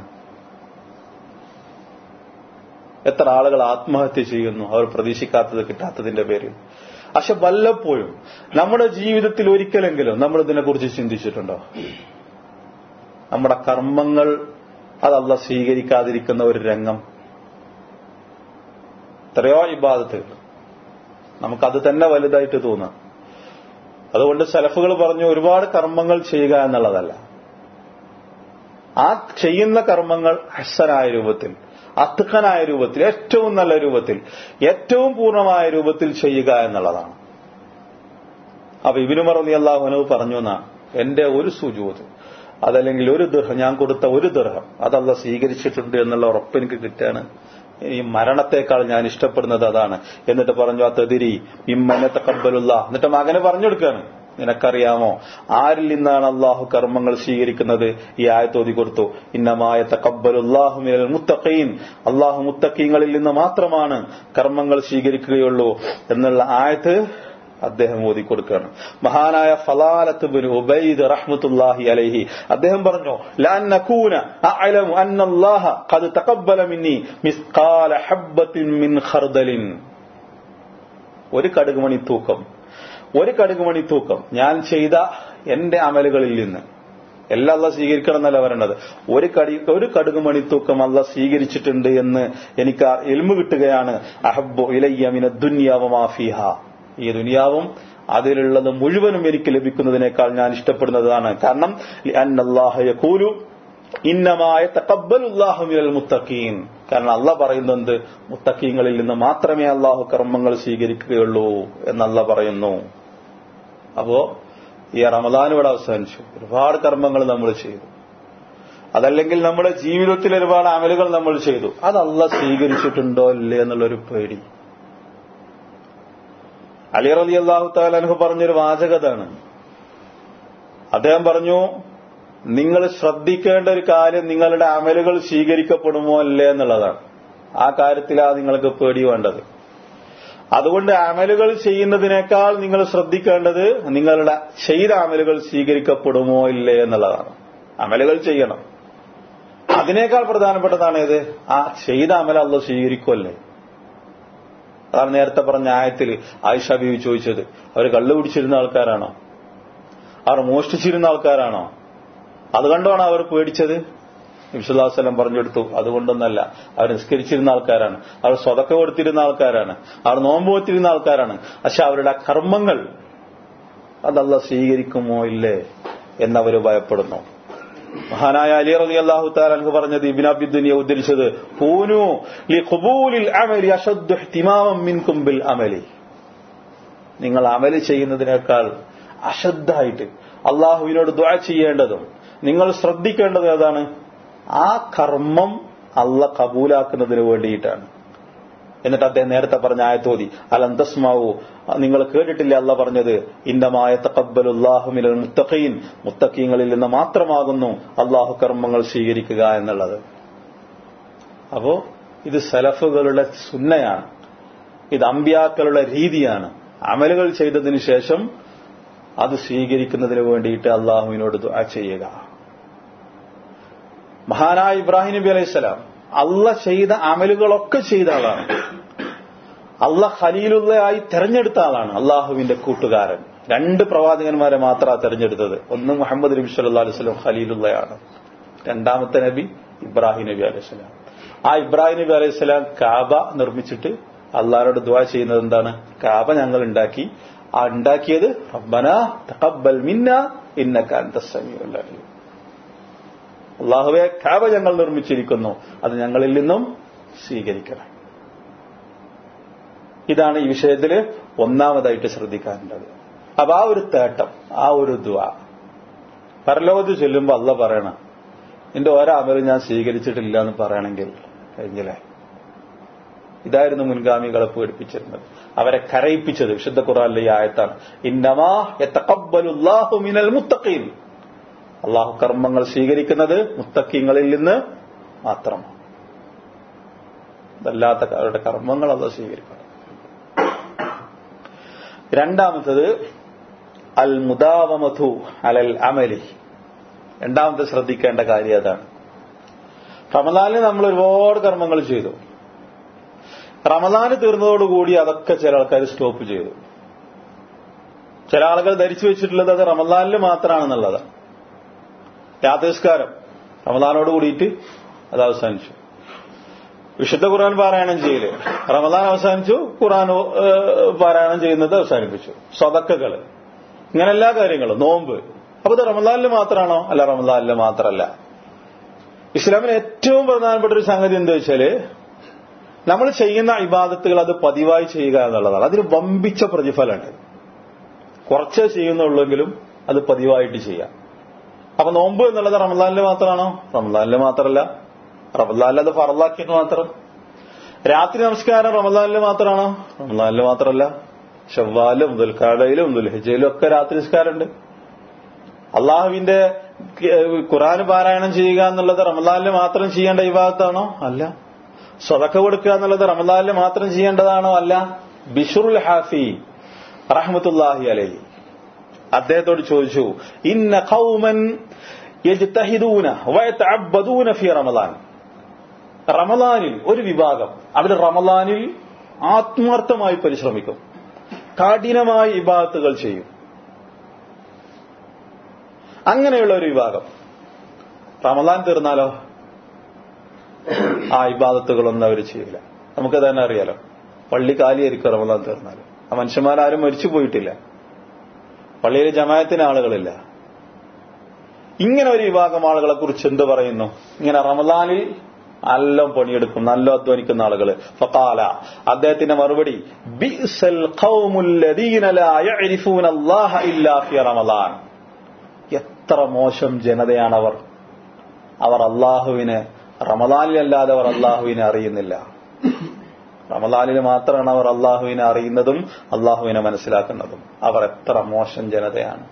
എത്ര ആളുകൾ ആത്മഹത്യ ചെയ്യുന്നു അവർ പ്രതീക്ഷിക്കാത്തത് കിട്ടാത്തതിന്റെ പേരിൽ. പക്ഷെ വല്ലപ്പോഴും നമ്മുടെ ജീവിതത്തിൽ ഒരിക്കലെങ്കിലും നമ്മൾ ഇതിനെക്കുറിച്ച് ചിന്തിച്ചിട്ടുണ്ടോ? നമ്മുടെ കർമ്മങ്ങൾ അത് അല്ലാഹ് സ്വീകരിക്കാതിരിക്കുന്ന ഒരു രംഗം. എത്രയോ ഇബാദത്തുകൾ നമുക്കത് തന്നെ വലുതായിട്ട് തോന്നാം. അതുകൊണ്ട് സലഫുകൾ പറഞ്ഞു ഒരുപാട് കർമ്മങ്ങൾ ചെയ്യുക എന്നുള്ളതല്ല, ആ ചെയ്യുന്ന കർമ്മങ്ങൾ ഹസനായ രൂപത്തിൽ, അത്ഖനായ രൂപത്തിൽ, ഏറ്റവും നല്ല രൂപത്തിൽ, ഏറ്റവും പൂർണ്ണമായ രൂപത്തിൽ ചെയ്യുക എന്നുള്ളതാണ്. അപ്പൊ ഇബ്നു ഉമർ റളിയല്ലാഹു അൻഹു പറഞ്ഞു എന്നാ, എന്റെ 1 സുജൂദ് അതല്ലെങ്കിൽ 1 ദിർഹം, ഞാൻ കൊടുത്ത 1 ദിർഹം അത് അല്ലാഹ് സ്വീകരിച്ചിട്ടുണ്ട് എന്നുള്ള ഉറപ്പ് എനിക്ക് കിട്ടാണ്. ഈ മരണത്തെക്കാൾ ഞാൻ ഇഷ്ടപ്പെടുന്നത് അതാണ്. എന്നിട്ട് പറഞ്ഞു അതദിരി മിമ്മന തഖബ്ബലുല്ലാഹ്, എന്നിട്ട് മകന് പറഞ്ഞു കൊടുക്കാണ്, നിനക്കറിയാമോ ആരിൽ നിന്നാണ് അള്ളാഹു കർമ്മങ്ങൾ സ്വീകരിക്കുന്നത്? ഈ ആയത്ത് ഓതി കൊടുത്തു, ഇന്നമായ തഖബ്ബലുല്ലാഹു മിനൽ മുത്തഖീൻ, അള്ളാഹു മുത്തഖീങ്ങളിൽ നിന്ന് മാത്രമാണ് കർമ്മങ്ങൾ സ്വീകരിക്കുകയുള്ളൂ എന്നുള്ള ആയത്ത് അദ്ദേഹം ഓതി കൊടുക്കുകയാണ്. മഹാനായ ഫലാലത്ത് ബിൻ ഉബൈദ് റഹ്മത്തുള്ളാഹി അലൈഹി അദ്ദേഹം പറഞ്ഞു, ലാ നകൂന അഅലമു അന്നല്ലാഹ ഖദ് തഖബ്ബല മിന്നി മിസ്ഖാല ഹബ്ബത്തിൻ മിൻ ഖർദലിൻ. 1 കടുകുമണി തൂക്കം ഞാൻ ചെയ്ത എന്റെ അമലുകളിൽ നിന്ന്, എല്ലാം അല്ലാഹ് സ്വീകരിക്കണം എന്നല്ല പറയേണ്ടത്, 1 കടുകുമണി തൂക്കം അല്ലാഹ് സ്വീകരിച്ചിട്ടുണ്ട് എന്ന് എനിക്ക് ഇൽമു കിട്ടുകയാണ്. അഹബ്ബു ഇലയ്യ മിനദ് ദുനിയ വമാ ഫീഹാ, ഈ ദുനിയാവും അതിലുള്ളത് മുഴുവനും എനിക്ക് ലഭിക്കുന്നതിനേക്കാൾ ഞാൻ ഇഷ്ടപ്പെടുന്നതാണ്. കാരണം അന്നല്ലാഹു യഖൂലു ഇന്നമാ യതഖബ്ബലുല്ലാഹു മിനൽ മുത്തഖീൻ, കാരണം അല്ലാഹ് പറയുന്നത് മുത്തഖീങ്ങളിൽ നിന്ന് മാത്രമേ അല്ലാഹു കർമ്മങ്ങൾ സ്വീകരിക്കുകയുള്ളൂ എന്നല്ലാഹ് പറയുന്നു. അപ്പോ ഈ റമദാൻ ഇവിടെ അവസാനിച്ചു, ഒരുപാട് കർമ്മങ്ങൾ നമ്മൾ ചെയ്തു, അതല്ലെങ്കിൽ നമ്മുടെ ജീവിതത്തിൽ ഒരുപാട് അമലുകൾ നമ്മൾ ചെയ്തു, അത് അല്ലാഹ് സ്വീകരിച്ചിട്ടുണ്ടോ ഇല്ലേ എന്നുള്ളൊരു പേടി. അലി റളിയല്ലാഹു തആല അൻഹു പറഞ്ഞൊരു വാചകതാണ്. അദ്ദേഹം പറഞ്ഞു, നിങ്ങൾ ശ്രദ്ധിക്കേണ്ട ഒരു കാര്യം നിങ്ങളുടെ അമലുകൾ സ്വീകരിക്കപ്പെടുമോ അല്ലേ എന്നുള്ളതാണ്. ആ കാര്യത്തിലാണ് നിങ്ങൾക്ക് പേടി വേണ്ടത്. അതുകൊണ്ട് അമലുകൾ ചെയ്യുന്നതിനേക്കാൾ നിങ്ങൾ ശ്രദ്ധിക്കേണ്ടത് നിങ്ങളുടെ ചെയ്ത അമലുകൾ സ്വീകരിക്കപ്പെടുമോ ഇല്ലേ എന്നുള്ളതാണ്. അമലുകൾ ചെയ്യണം, അതിനേക്കാൾ പ്രധാനപ്പെട്ടതാണ് ഏത്? ആ ചെയ്ത അമൽ അല്ലാഹു സ്വീകരിക്കുമല്ലേ. അതാണ് നേരത്തെ പറഞ്ഞ ആയത്തിൽ ആയിഷ ബീവി ചോദിച്ചത്, അവർ കള്ളു കുടിച്ചിരുന്ന ആൾക്കാരാണോ, അവർ മോഷ്ടിച്ചിരുന്ന ആൾക്കാരാണോ, അതുകൊണ്ടാണോ അവർ പേടിച്ചത്? നബി സല്ലല്ലാഹു അലൈഹി വസല്ലം പറഞ്ഞെടുത്തു, അതുകൊണ്ടൊന്നല്ല, അവർ നിസ്കരിച്ചിരുന്ന ആൾക്കാരാണ്, അവർ സ്വതക്ക കൊടുത്തിരുന്ന ആൾക്കാരാണ്, അവർ നോമ്പ് വെച്ചിരുന്ന ആൾക്കാരാണ്. പക്ഷെ അവരുടെ കർമ്മങ്ങൾ അത് അല്ലാഹു സ്വീകരിക്കുമോ ഇല്ലേ എന്നവർ ഭയപ്പെടുന്നു. മഹാനായ അലി റളിയല്ലാഹു തആല അൻഹു പറഞ്ഞത്, ഇബ്നു അബി ദുനിയ ഉദ്ധരിച്ചത്, കൂനു ലിഖുബൂലിൽ അമലി അശദ്ദു ഇഹ്തിമാമൻ മിൻകും ബിൽ അമലി, നിങ്ങൾ അമൽ ചെയ്യുന്നതിനേക്കാൾ അശദ്ധായിട്ട് അള്ളാഹുവിനോട് ദുആ ചെയ്യേണ്ടതും നിങ്ങൾ ശ്രദ്ധിക്കേണ്ടത് ഏതാണ്? ആ കർമ്മം അല്ലാഹ് കബൂലാക്കുന്നതിന് വേണ്ടിയിട്ടാണ്. എന്നിട്ട് അദ്ദേഹം നേരത്തെ പറഞ്ഞ ആയത്തോതി, അലം തസ്മഉ, നിങ്ങൾ കേട്ടിട്ടില്ല അല്ലാഹ് പറഞ്ഞത്, ഇന്നമാ യതഖബ്ബലുല്ലാഹു മിനൽ മുത്തഖീൻ, മുത്തഖീങ്ങളിൽ നിന്ന് മാത്രമാകുന്നു അള്ളാഹു കർമ്മങ്ങൾ സ്വീകരിക്കുക എന്നുള്ളത്. അപ്പോ ഇത് സലഫുകളുടെ സുന്നയാണ്, ഇത് അമ്പിയാക്കളുടെ രീതിയാണ്. അമലുകൾ ചെയ്തതിനു ശേഷം അത് സ്വീകരിക്കുന്നതിന് വേണ്ടിയിട്ട് അള്ളാഹുവിനോട് ദുആ ചെയ്യുക. മഹാനായ ഇബ്രാഹിം നബി അലൈഹിസ്സലാം അല്ലാഹ് ചെയ്ത അമലുകളൊക്കെ ചെയ്ത ആളാണ്. അല്ലാഹ് ഖലീലുള്ളായി തെരഞ്ഞെടുത്ത ആളാണ്, അള്ളാഹുവിന്റെ കൂട്ടുകാരൻ. 2 പ്രവാചകന്മാരെ മാത്രമാണ് തെരഞ്ഞെടുത്തത്. ഒന്ന് മുഹമ്മദ് നബി സല്ലല്ലാഹു അലൈഹി വസല്ലം ഖലീലുള്ളയാണ്, രണ്ടാമത്തെ നബി ഇബ്രാഹിം നബി അലൈഹിസ്സലാം. ആ ഇബ്രാഹിം നബി അലൈഹിസ്സലാം കാബ നിർമ്മിച്ചിട്ട് അള്ളാഹുവോട് ദുആ ചെയ്യുന്നത് എന്താണ്? കാബ ഞങ്ങൾ ഉണ്ടാക്കി, ആ ഉണ്ടാക്കിയത് റബ്ബനാ തഖബ്ബൽ മിന്നാ ഇന്നക അൻതസ് സമീഉൽ അലീം. അള്ളാഹുവേ, കാബ ഞങ്ങൾ നിർമ്മിച്ചിരിക്കുന്നു, അത് ഞങ്ങളിൽ നിന്നും സ്വീകരിക്കണം. ഇതാണ് ഈ വിഷയത്തിൽ ഒന്നാമതായിട്ട് ശ്രദ്ധിക്കാനുള്ളത്. അപ്പൊ ആ ഒരു തേട്ടം, ആ ഒരു ദുആ പരലോകത്ത് ചൊല്ലുമ്പോൾ അള്ളാഹ് പറയണം, നിന്റെ ഒരമലും ഞാൻ സ്വീകരിച്ചിട്ടില്ല എന്ന് പറയണമെങ്കിൽ കഴിഞ്ഞില്ലേ? ഇതായിരുന്നു മുൻഗാമികളെ പേടിപ്പിച്ചിരുന്നത്, അവരെ കരയിപ്പിച്ചത്. വിശുദ്ധ ഖുർആനിലെ ഈ ആയത്താണ്, ഇന്നമാ യതഖബ്ബലുല്ലാഹു മിനൽ മുത്തഖീൻ. അള്ളാഹു കർമ്മങ്ങൾ സ്വീകരിക്കുന്നത് മുത്തഖീങ്ങളിൽ നിന്ന് മാത്രമാണ്. അതല്ലാത്ത അവരുടെ കർമ്മങ്ങൾ അള്ളാഹു സ്വീകരിക്കണം. രണ്ടാമത്തത് അൽ മുദാവമതു അലൽ അമലി. രണ്ടാമത്തെ ശ്രദ്ധിക്കേണ്ട കാര്യം അതാണ്. റമദാനിൽ നമ്മൾ ഒരുപാട് കർമ്മങ്ങൾ ചെയ്തു. റമദാന് തീർന്നതോടുകൂടി അതൊക്കെ ചില ആൾക്കാർ സ്റ്റോപ്പ് ചെയ്തു. ചില ആളുകൾ ധരിച്ചു വെച്ചിട്ടുള്ളത് അത് റമദാനിൽ മാത്രമാണെന്നുള്ളതാണ്. രാത്രിസ്കാരം റമദാനോട് കൂടിയിട്ട് അത് അവസാനിച്ചു. വിശുദ്ധ ഖുർആൻ പാരായണം ചെയ്യല് റമദാൻ അവസാനിച്ചു, ഖുർആൻ പാരായണം ചെയ്യുന്നത് അവസാനിപ്പിച്ചു. സ്വതക്കകള്, ഇങ്ങനെ എല്ലാ കാര്യങ്ങളും, നോമ്പ്, അപ്പൊ ഇത് റമദാനിൽ മാത്രമാണോ? അല്ല, റമദാനിൽ മാത്രമല്ല. ഇസ്ലാമിന് ഏറ്റവും പ്രധാനപ്പെട്ട ഒരു സംഗതി എന്താ വെച്ചാല്, നമ്മൾ ചെയ്യുന്ന ഇബാദത്തുകൾ അത് പതിവായി ചെയ്യുക എന്നുള്ളതാണ്. അതിന് വമ്പിച്ച പ്രതിഫലമുണ്ട്. കുറച്ചേ ചെയ്യുന്നുള്ളെങ്കിലും അത് പതിവായിട്ട് ചെയ്യാം. അപ്പൊ നോമ്പ് എന്നുള്ളത് റമദാനിൽ മാത്രമാണോ? റമദാനിൽ മാത്രമല്ല. റമദാനിൽ അത് ഫർളാക്കിയത് മാത്രം. രാത്രി നമസ്കാരം റമദാനിൽ മാത്രമാണോ? റമദാനിൽ മാത്രമല്ല. ശവ്വാലും ദുൽഖഅദയിലും ദുൽഹിജ്ജയിലും ഒക്കെ രാത്രി നിസ്കാരമുണ്ട്. അള്ളാഹുവിന്റെ ഖുർആൻ പാരായണം ചെയ്യുക എന്നുള്ളത് റമദാനിൽ മാത്രം ചെയ്യേണ്ട ഇബാദത്താണോ? അല്ല. സദഖ കൊടുക്കുക എന്നുള്ളത് റമദാനിൽ മാത്രം ചെയ്യേണ്ടതാണോ? അല്ല. ബിശ്റുൽ ഹാഫി റഹ്മത്തുള്ളാഹി അലൈഹി അദ്ദേഹത്തോട് ചോദിച്ചു, ഇന്ന ഖൗമൻ യജ്തഹിദൂന വയതഅബ്ബദൂന ഫീ റമദാൻ. റമദാനിൽ ഒരു വിഭാഗം അവർ റമദാനിൽ ആത്മാർത്ഥമായി പരിശ്രമിക്കും, കഠിനമായി ഇബാദത്തുകൾ ചെയ്യും. അങ്ങനെയുള്ള ഒരു വിഭാഗം റമദാൻ തീർന്നാലോ ആ ഇബാദത്തുകളൊന്നും അവർ ചെയ്യില്ല. നമുക്ക് തന്നെ അറിയാലോ, പള്ളി കാലിയായിരിക്കും റമദാൻ തീർന്നാലും. ആ മനുഷ്യന്മാരാരും മരിച്ചു പോയിട്ടില്ല, പള്ളിയിൽ ജമാഅത്തിന് ആളുകളില്ല. ഇങ്ങനെ ഒരു വിഭാഗം ആളുകളെ കുറിച്ച് എന്ത് പറയുന്നു? ഇങ്ങനെ റമദാനിൽ നല്ല പണിയെടുക്കും, നല്ല അധ്വാനിക്കുന്ന ആളുകള്. ഫഖാല, അദ്ദേഹത്തിന്റെ മറുപടി, ബിഅ്സൽ ഖൗമുൽ ലദീന ലാ യഅരിഫൂന അല്ലാഹ ഇല്ലാ ഫീ റമദാൻ. എത്ര മോശം ജനതയാണവർ. അവർ അള്ളാഹുവിനെ റമദാനിലല്ലാതെ അവർ അള്ളാഹുവിനെ അറിയുന്നില്ല. റമദാനിൽ മാത്രമാണ് അവർ അള്ളാഹുവിനെ അറിയുന്നതും അള്ളാഹുവിനെ മനസ്സിലാക്കുന്നതും. അവർ എത്ര മോശം ജനതയാണ്.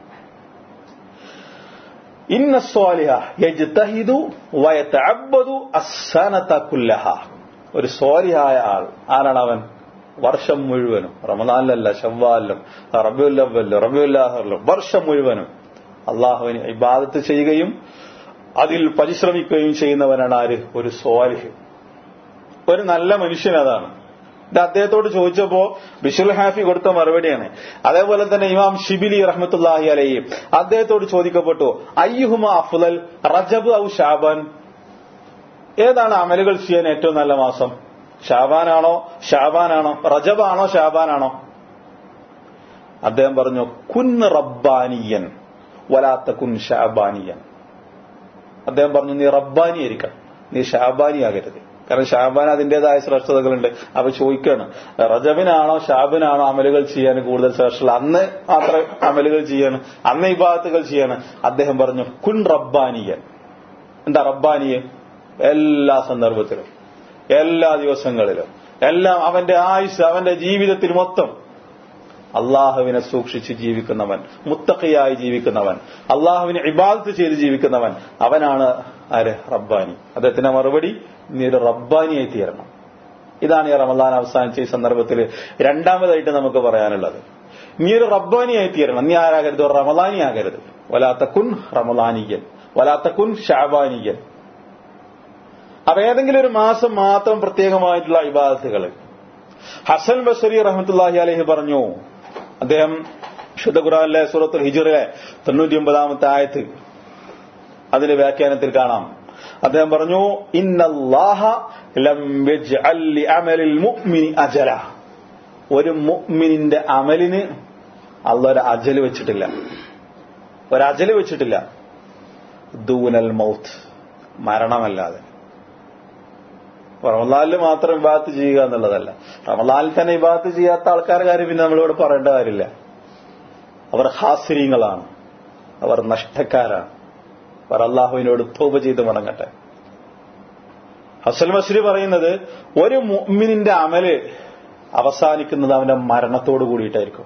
ഇന്ന സ്വാലിഹ യജ്തഹിദു വയതഅബ്ബദു അസ്സനത കുല്ലഹ. ഒരു സ്വാലിഹായ ആൾ ആരാണ് അവൻ? വർഷം മുഴുവനും, റമദാനിലല്ല, ശവ്വാലിലും റബീഉൽ അവ്വലിലും റബീഉൽ ആഖിറിലും വർഷം മുഴുവനും അള്ളാഹുവിനെ ഇബാദത്ത് ചെയ്യുകയും അതിൽ പരിശ്രമിക്കുകയും ചെയ്യുന്നവനാണ് ആര്? ഒരു സ്വാലിഹ്, ഒരു നല്ല മനുഷ്യൻ. അതാണ് ഇത് അദ്ദേഹത്തോട് ചോദിച്ചപ്പോ ബിശ്റുൽ ഹാഫി കൊടുത്ത മറുപടിയാണ്. അതേപോലെ തന്നെ ഇമാം ഷിബിലി റഹ്മത്തുള്ളാഹി അലൈഹി അദ്ദേഹത്തോട് ചോദിക്കപ്പെട്ടു, അയ്യുഹുമ അഫ്ളൽ റജബ് ഔ ഷാബാൻ? ഏതാണ് അമലുകൾ ചെയ്യാൻ ഏറ്റവും നല്ല മാസം? ഷാബാനാണോ റജബാണോ ഷാബാനാണോ? അദ്ദേഹം പറഞ്ഞു, കുൻ റബ്ബാനിയൻ വലാത്ത കുൻ ഷാബാനിയൻ. അദ്ദേഹം പറഞ്ഞു, നീ റബ്ബാനിയായിരിക്കണം, നീ ഷാബാനിയാകരുത്. കാരണം ഷാബാൻ അതിന്റേതായ ശ്രേഷ്ഠതകളുണ്ട്. അപ്പൊ ചോദിക്കാണ്, റജബിനാണോ ഷാബിനാണോ അമലുകൾ ചെയ്യാൻ കൂടുതൽ ശ്രേഷ്ഠത? അന്ന് മാത്രം അമലുകൾ ചെയ്യാണ്, അന്ന് ഇബാദത്തുകൾ ചെയ്യാണ്. അദ്ദേഹം പറഞ്ഞു, കുൻ റബ്ബാനിയൻ. എന്താ റബ്ബാനിയൻ? എല്ലാ സന്ദർഭത്തിലും, എല്ലാ ദിവസങ്ങളിലും, എല്ലാം അവന്റെ ആയുസ്, അവന്റെ ജീവിതത്തിൽ മൊത്തം അള്ളാഹുവിനെ സൂക്ഷിച്ച് ജീവിക്കുന്നവൻ, മുത്തഖിയായി ജീവിക്കുന്നവൻ, അള്ളാഹുവിനെ ഇബാദത്ത് ചെയ്ത് ജീവിക്കുന്നവൻ, അവനാണ് ആര്? റബ്ബാനി. അദ്ദേഹത്തിന്റെ മറുപടി, നീ ഒരു റബ്ബാനിയായി തീരണം. ഇതാണ് ഈ റമദാൻ അവസാനിച്ച ഈ സന്ദർഭത്തിൽ രണ്ടാമതായിട്ട് നമുക്ക് പറയാനുള്ളത്. നീ ഒരു റബ്ബാനിയായി തീരണം. നീ ആരാകരുത്? ഒരു റമദാനിയാകരുത്. വലാത്തക്കുൻ റമദാനിയൻ വലാത്തക്കുൻ ഷാബാനിയൻ. അപ്പൊ ഏതെങ്കിലും ഒരു മാസം മാത്രം പ്രത്യേകമായിട്ടുള്ള ഇബാദത്തുകൾ. ഹസൻ ബസ്രി റഹ്മത്തുള്ളാഹി അലൈഹി പറഞ്ഞു, അദ്ദേഹം വിശുദ്ധ ഖുർആനിലെ സൂറത്തുൽ ഹിജ്റിലെ 99-ാമത്തെ ആയത്ത് അതിന്റെ വ്യാഖ്യാനത്തിൽ കാണാം, അദ്ദേഹം പറഞ്ഞു, ഇന്നല്ലാഹ ലം യജ്അൽ ലിഅമലിൽ മുഅ്മിനി അജല. ഒരു മുഅ്മിനിന്റെ അമലിന് അല്ലാഹു ഒരു അജല് വെച്ചിട്ടില്ല, ഒരു അജല് വെച്ചിട്ടില്ല. ദൂനൽ മൗത്ത്, മരണമല്ലാതെ. റമളാനിൽ മാത്രം ഇബാദത്ത് ചെയ്യുക എന്നുള്ളതല്ല. റമളാനിൽ തന്നെ ഇബാദത്ത് ചെയ്യാത്ത ആൾക്കാരുടെ കാര്യം പിന്നെ നമ്മളിവിടെ പറയേണ്ട കാര്യമില്ല. അവർ ഹാസിരീങ്ങളാണ്, അവർ നഷ്ടക്കാരാണ്. അവർ അള്ളാഹുവിനോട് തൗബ ചെയ്ത് മടങ്ങട്ടെ. ഹസൻ ബസ്രി പറയുന്നത്, ഒരു മുഅ്മിനിന്റെ അമല് അവസാനിക്കുന്നത് അവന്റെ മരണത്തോട് കൂടിയിട്ടായിരിക്കും.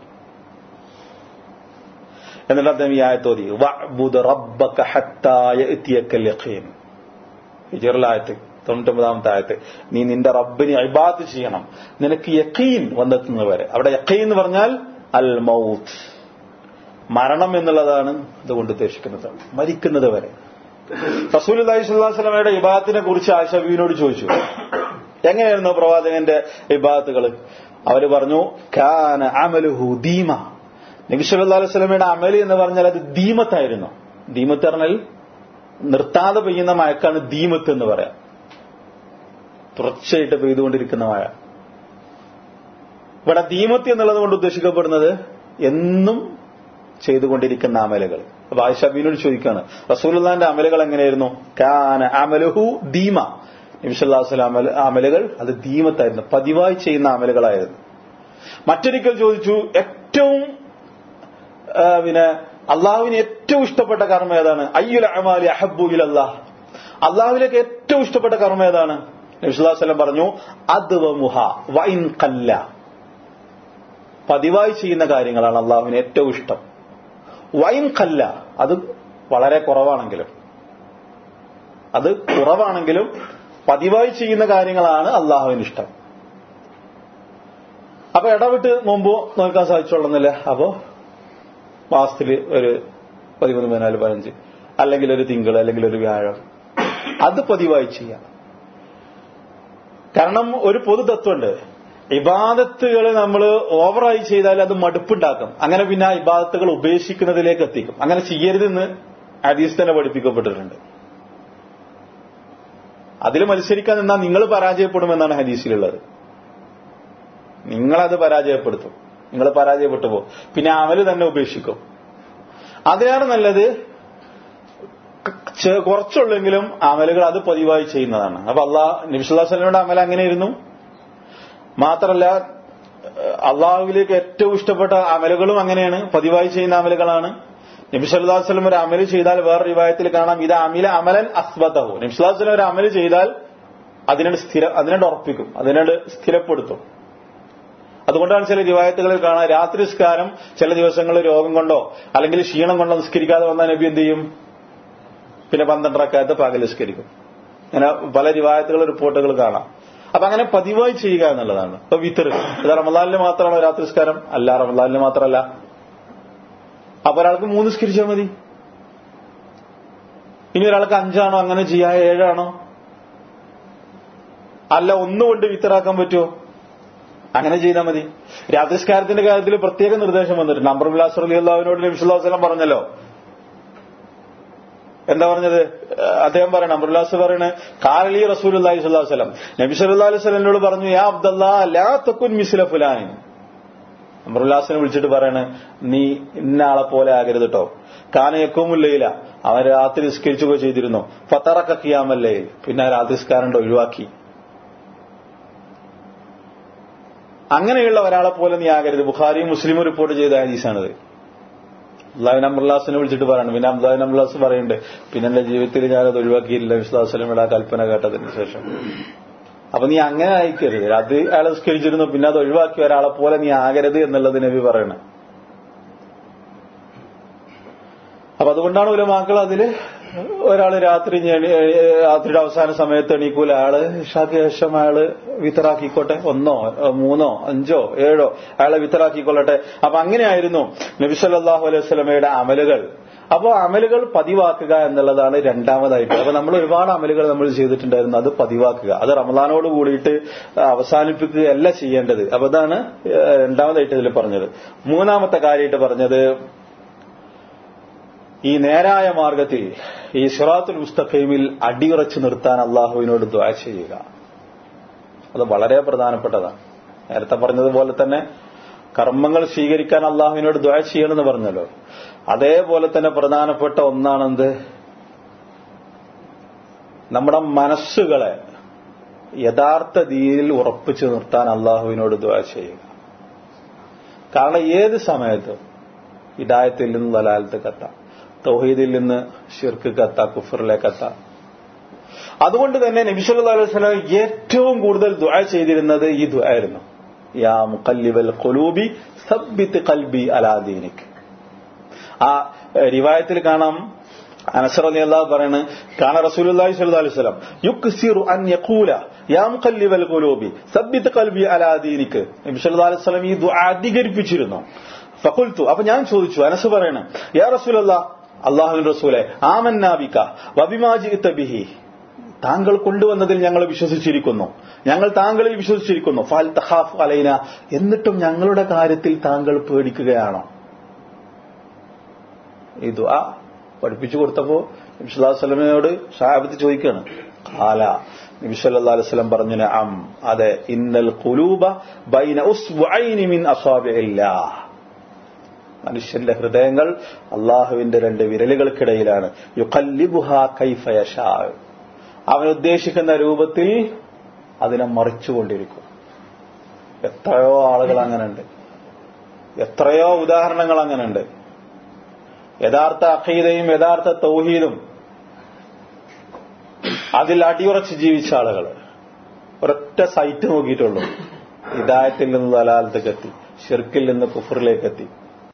എന്നിട്ട് അദ്ദേഹം ഈ ആയത്തോതി, വഅ്ബുദ് റബ്ബക ഹത്താ യഅതിയകൽ യഖീൻ. ഹിജ്റിലായത്ത് 99-ാമത്തെ ആയത്ത്. നീ നിന്റെ റബ്ബിനെ ഇബാദത്ത് ചെയ്യണം നിനക്ക് യഖീൻ വന്നെത്തുന്നവരെ. അവിടെ യഖീൻ എന്ന് പറഞ്ഞാൽ അൽ മൗത്ത്, മരണം എന്നുള്ളതാണ് അതുകൊണ്ട് ഉദ്ദേശിക്കുന്നത്, മരിക്കുന്നത് വരെ. റസൂലുള്ളാഹി സ്വല്ലല്ലാഹു അലൈഹി വസല്ലമയുടെ ഇബാദത്തിനെ കുറിച്ച് ആയിഷ ബീവിയോട് ചോദിച്ചു, എങ്ങനെയായിരുന്നു പ്രവാചകന്റെ ഇബാദത്തുകൾ? അവര് പറഞ്ഞു, കാന അമലുഹു ദീമ. നബി സല്ലല്ലാഹു അലൈഹി വസല്ലമയുടെ അമല് എന്ന് പറഞ്ഞാൽ അത് ദീമത്തായിരുന്നു. ദീമത്ത് പറഞ്ഞാൽ നിർത്താതെ പെയ്യുന്ന മഴക്കാണ് ദീമത്ത് എന്ന് പറയാം. തുടർച്ചയായിട്ട് പെയ്തുകൊണ്ടിരിക്കുന്ന മഴ. ഇവിടെ ദീമത്ത് എന്നുള്ളത് കൊണ്ട് ഉദ്ദേശിക്കപ്പെടുന്നത് എന്നും ചെയ്തുകൊണ്ടിരിക്കുന്ന അമലുകൾ. അപ്പൊ ആയിഷ ബീവിയോട് ചോദിക്കുകയാണ്, റസൂലുള്ളാഹിന്റെ അമലുകൾ എങ്ങനെയായിരുന്നു? കാന അമലുഹു ദീമ. നബി സല്ലല്ലാഹു അലൈഹി വസല്ലം അമലുകൾ അത് ദീമത്തായിരുന്നു, പതിവായി ചെയ്യുന്ന അമലുകളായിരുന്നു. മറ്റൊരിക്കൽ ചോദിച്ചു, ഏറ്റവും അള്ളാഹുവിന് ഏറ്റവും ഇഷ്ടപ്പെട്ട കർമ്മം ഏതാണ്? അയ്യുൽ അമാലി അഹബ്ബു ഇലല്ലാഹ്. അള്ളാഹുവിലേക്ക് ഏറ്റവും ഇഷ്ടപ്പെട്ട കർമ്മം ഏതാണ്? നബി സല്ലല്ലാഹു അലൈഹി വസല്ലം പറഞ്ഞു, അദ്വമുഹ വഇൻ ഖല്ല. പതിവായി ചെയ്യുന്ന കാര്യങ്ങളാണ് അള്ളാഹുവിന് ഏറ്റവും ഇഷ്ടം. വൈൻ ഖല്ല, അത് വളരെ കുറവാണെങ്കിലും, അത് കുറവാണെങ്കിലും പതിവായി ചെയ്യുന്ന കാര്യങ്ങളാണ് അള്ളാഹുവിന് ഇഷ്ടം. അപ്പൊ ഇടവിട്ട് നോമ്പ് നോക്കാൻ സാധിച്ചോളുന്നില്ല. അപ്പോ മാസത്തിൽ ഒരു 13, 14, 15, അല്ലെങ്കിൽ ഒരു തിങ്കൾ, അല്ലെങ്കിൽ ഒരു വ്യാഴം, അത് പതിവായി ചെയ്യാം. കാരണം ഒരു പൊതു തത്വമുണ്ട്, ഇബാദത്തുകൾ നമ്മൾ ഓവറായി ചെയ്താൽ അത് മടുപ്പുണ്ടാക്കും. അങ്ങനെ പിന്നെ ആ ഇബാദത്തുകൾ ഉപേക്ഷിക്കുന്നതിലേക്ക് എത്തിക്കും. അങ്ങനെ ചെയ്യരുതെന്ന് ഹദീസ് തന്നെ പഠിപ്പിക്കപ്പെട്ടിട്ടുണ്ട്. അതിൽ മത്സരിക്കാൻ നിന്നാൽ നിങ്ങൾ പരാജയപ്പെടുമെന്നാണ് ഹദീസിലുള്ളത്. നിങ്ങളത് പരാജയപ്പെടുത്തും. നിങ്ങൾ പരാജയപ്പെട്ടു പോകും, പിന്നെ അമല് തന്നെ ഉപേക്ഷിക്കും. അതിനാണ് നല്ലത് കുറച്ചുള്ളെങ്കിലും അമലുകൾ അത് പതിവായി ചെയ്യുന്നതാണ്. അപ്പൊ നബി സല്ലല്ലാഹു അലൈഹി വസല്ലമയുടെ അമൽ അങ്ങനെയായിരുന്നു. മാത്രമല്ല അള്ളാഹുവിലേക്ക് ഏറ്റവും ഇഷ്ടപ്പെട്ട അമലുകളും അങ്ങനെയാണ്, പതിവായി ചെയ്യുന്ന അമലുകളാണ്. നബി സല്ലല്ലാഹു അലൈഹി വസല്ലം ഒരു അമല് ചെയ്താൽ വേറെ റിവായത്തിൽ കാണാം, ഇത് അമലൻ അസ്ബതഹു. നബി സല്ലല്ലാഹു അലൈഹി വസല്ലം ഒരു അമല് ചെയ്താൽ അതിനോട് ഉറപ്പിക്കും, അതിനോട് സ്ഥിരപ്പെടുത്തും. അതുകൊണ്ടാണ് ചില റിവായത്തുകളിൽ കാണാം, രാത്രി നിസ്കാരം ചില ദിവസങ്ങളിൽ രോഗം കൊണ്ടോ അല്ലെങ്കിൽ ക്ഷീണം കൊണ്ടോ നിസ്കരിക്കാതെ വന്നാൽ നബി എന്ത് ചെയ്യും? പിന്നെ 12 റക്അത്ത് പകൽ നിസ്കരിക്കും. അങ്ങനെ പല റിവായത്തുകൾ റിപ്പോർട്ടുകൾ കാണാം. അപ്പൊ അങ്ങനെ പതിവായി ചെയ്യുക എന്നുള്ളതാണ്. ഇപ്പൊ വിത്തർ ഇത് റമളാനിൽ മാത്രമാണോ രാത്രി നിസ്കാരം? അല്ല, റമളാനിൽ മാത്രമല്ല. അപ്പൊ ഒരാൾക്ക് 3 നിസ്കരിച്ചാൽ മതി. ഇനി ഒരാൾക്ക് 5 ആണോ അങ്ങനെ ചെയ്യാ, 7 ആണോ? അല്ല, ഒന്നുകൊണ്ട് വിത്തറാക്കാൻ പറ്റുമോ? അങ്ങനെ ചെയ്താൽ മതി. രാത്രി നിസ്കാരത്തിന്റെ കാര്യത്തിൽ പ്രത്യേക നിർദ്ദേശം വന്നിട്ടുണ്ട്. അംർ ഇബ്നു ആസ് റളിയല്ലാഹു അൻഹുവിനോട് നബി സല്ലല്ലാഹു അലൈഹി വസല്ലം പറഞ്ഞല്ലോ. എന്താ പറഞ്ഞത്? അദ്ദേഹം പറയണം, അംർ ഇബ്നു ആസ് പറയണേ, ഖാലി റസൂലുള്ളാഹി സ്വല്ലല്ലാഹു അലൈഹി വസല്ലം, നബി സല്ലല്ലാഹു അലൈഹി വസല്ലം പറഞ്ഞു, യാ അബ്ദുല്ലാഹ് ലാ തകുൻ മിസ്ല ഫുലാൻ. അംർ ഇബ്നു ആസിനെ വിളിച്ചിട്ട് പറയണേ, നീ ഇന്ന ആളെ പോലെ ആകരുത് കേട്ടോ. കാന യഖൂമുൽ ലൈല, അവൻ രാത്രി നിസ്കരിച്ചുക ചെയ്തിരുന്നു. ഫതറക ഖിയാമൽ ലൈൽ, പിന്നെ രാത്രി നിസ്കാരം ഒഴിവാക്കി. അങ്ങനെയുള്ള ഒരാളെ പോലെ നീ ആകരുത്. ബുഖാരിയും മുസ്ലിമും റിപ്പോർട്ട് ചെയ്ത ഹദീസാണിത്. അബ്ദുല്ലാഹിബ്നു അംറുല്ലാസിനെ വിളിച്ചിട്ട് പറയണം. പിന്നെ അബ്ദുല്ലാഹിബ്നു അംറുല്ലാസ് പറയുന്നുണ്ട്, പിന്നെ എന്റെ ജീവിതത്തിൽ ഞാനത് ഒഴിവാക്കിയില്ല നബി സല്ലല്ലാഹു അലൈഹി വസല്ലമയുടെ ആ കൽപ്പന കേട്ടതിന് ശേഷം. അപ്പൊ നീ അങ്ങനെ അയക്കരുത്. അത് അയാൾ നിസ്കരിച്ചിരുന്നു, പിന്നെ അത് ഒഴിവാക്കി ഒരാളെ പോലെ നീ ആകരുത് എന്നുള്ളത് നബി പറയണം. അപ്പൊ അതുകൊണ്ടാണ് ഉലമാക്കൾ അതില് ഒരാള് രാത്രിയുടെ അവസാന സമയത്ത് എണീക്കൂല, അയാള് ഇശാക്ക് ശേഷം അയാള് വിത്തറാക്കിക്കോട്ടെ, 1, 3, 5, 7 അയാളെ വിത്തറാക്കിക്കൊള്ളട്ടെ. അപ്പൊ അങ്ങനെയായിരുന്നു നബി സല്ലല്ലാഹു അലൈഹി വസല്ലമയുടെ അമലുകൾ. അപ്പോ അമലുകൾ പതിവാക്കുക എന്നുള്ളതാണ് രണ്ടാമതായിട്ട്. അപ്പൊ നമ്മൾ ഒരുപാട് അമലുകൾ നമ്മൾ ചെയ്തിട്ടുണ്ടായിരുന്നു, അത് പതിവാക്കുക, അത് റമളാനോട് കൂടിയിട്ട് അവസാനിപ്പിക്കുകയല്ല ചെയ്യേണ്ടത്. അപ്പൊ അതാണ് രണ്ടാമതായിട്ട് ഇതിൽ പറഞ്ഞത്. മൂന്നാമത്തെ കാര്യമായിട്ട് പറഞ്ഞത്, ഈ നേരായ മാർഗത്തിൽ ഈ സിറാത്തുൽ മുസ്തഖീമിൽ അടിയുറച്ചു നിർത്താൻ അള്ളാഹുവിനോട് ദുആ ചെയ്യുക. അത് വളരെ പ്രധാനപ്പെട്ടതാണ്. നേരത്തെ പറഞ്ഞതുപോലെ തന്നെ കർമ്മങ്ങൾ സ്വീകരിക്കാൻ അള്ളാഹുവിനോട് ദുആ ചെയ്യണമെന്ന് പറഞ്ഞല്ലോ. അതേപോലെ തന്നെ പ്രധാനപ്പെട്ട ഒന്നാണെന്ത്? നമ്മുടെ മനസ്സുകളെ യഥാർത്ഥ ദീനിൽ ഉറപ്പിച്ചു നിർത്താൻ അള്ളാഹുവിനോട് ദുആ ചെയ്യുക. കാരണം ഏത് സമയത്തും ഹിദായത്തിൽ നിന്ന് ദലാലത്തേക്ക് എത്താം, തൗഹീദിൽ നിന്ന് ശിർക്കിലേക്ക് എത്താം, കുഫറിലേക്ക് എത്താം. അതുകൊണ്ട് തന്നെ നബി സല്ലല്ലാഹു അലൈഹി വസല്ലം ഏറ്റവും കൂടുതൽ ദുആ ചെയ്തിരുന്നത് ഈ ദുആ ആയിരുന്നു. യാ മുഖല്ലിബൽ ഖുലൂബി സബ്ബിത് ഖൽബി അലാ ദീനിക്. ആ റിവായത്തിൽ കാണാം, അനസ് റളിയല്ലാഹു പറയുന്നു, കാന റസൂലുള്ളാഹി സ്വല്ലല്ലാഹു അലൈഹി വസല്ലം യുക്സിറു അൻ യഖൂല യാ മുഖല്ലിബൽ ഖുലൂബി സബ്ബിത് ഖൽബി അലാ ദീനിക്. നബി സല്ലല്ലാഹു അലൈഹി വസല്ലം ഈ ദുആ അധികരിപ്പിച്ചിരുന്നു. ഫഖുൽതു, അപ്പൊ ഞാൻ ചോദിച്ചു, അനസ് പറയണ, യാ റസൂലല്ലാഹ്, അല്ലാഹുവിന്റെ റസൂലേ, ആമന്നാ ബിക വബിമാ ജിഇത ബിഹി, താങ്കൾ കൊണ്ടുവന്നതിൽ ഞങ്ങൾ വിശ്വസിച്ചിരിക്കുന്നു, ഞങ്ങൾ താങ്കളിൽ വിശ്വസിച്ചിരിക്കുന്നു. ഫൽ തഖാഫ് അലൈന, എന്നിട്ടും ഞങ്ങളുടെ കാര്യത്തിൽ താങ്കൾ പേടിക്കുകയാണോ? ഈ ദുആ പഠിപ്പിച്ചു കൊടുത്തപ്പോ നബി സല്ലല്ലാഹു അലൈഹി വസല്ലമയോട് സഹാബത്ത് ചോദിക്കുകയാണ്. ഖാല, നബി സല്ലല്ലാഹു അലൈഹി വസല്ലം പറഞ്ഞു, നഅം, അതെ, ഇന്നൽ ഖുലൂബ ബൈന ഉസ്ബുഐനി മിൻ അസാബിഇല്ലാഹ്, മനുഷ്യന്റെ ഹൃദയങ്ങൾ അള്ളാഹുവിന്റെ 2 വിരലുകൾക്കിടയിലാണ്. യുഖല്ലിബുഹാ കൈഫ യശാ, അവൻ ഉദ്ദേശിക്കുന്ന രൂപത്തിൽ അതിനെ മറിച്ചുകൊണ്ടിരിക്കും. എത്രയോ ആളുകൾ അങ്ങനെയുണ്ട്, എത്രയോ ഉദാഹരണങ്ങൾ അങ്ങനെയുണ്ട്. യഥാർത്ഥ അഖീദയും യഥാർത്ഥ തൗഹീദും അതിൽ അടിയുറച്ച് ജീവിച്ച ആളുകൾ ഒരൊറ്റ സൈറ്റ് നോക്കിയിട്ടുള്ളൂ, ഹിദായത്തിൽ നിന്ന് ദലാലത്തേക്ക് എത്തി, ശിർക്കിൽ നിന്ന് കുഫറിലേക്ക് എത്തി.